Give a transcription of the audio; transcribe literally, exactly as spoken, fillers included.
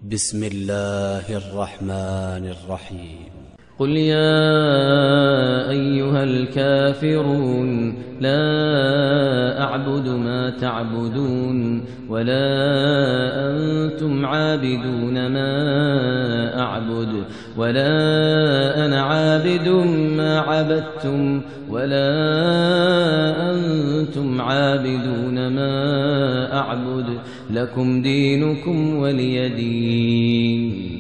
بسم الله الرحمن الرحيم. قل يا أيها الكافرون لا أعبد ما تعبدون ولا أنتم عابدون ما أعبد ولا أنا عابد ما عبدتم ولا أنتم عابدون ما أعبد لكم دينكم ولي دين.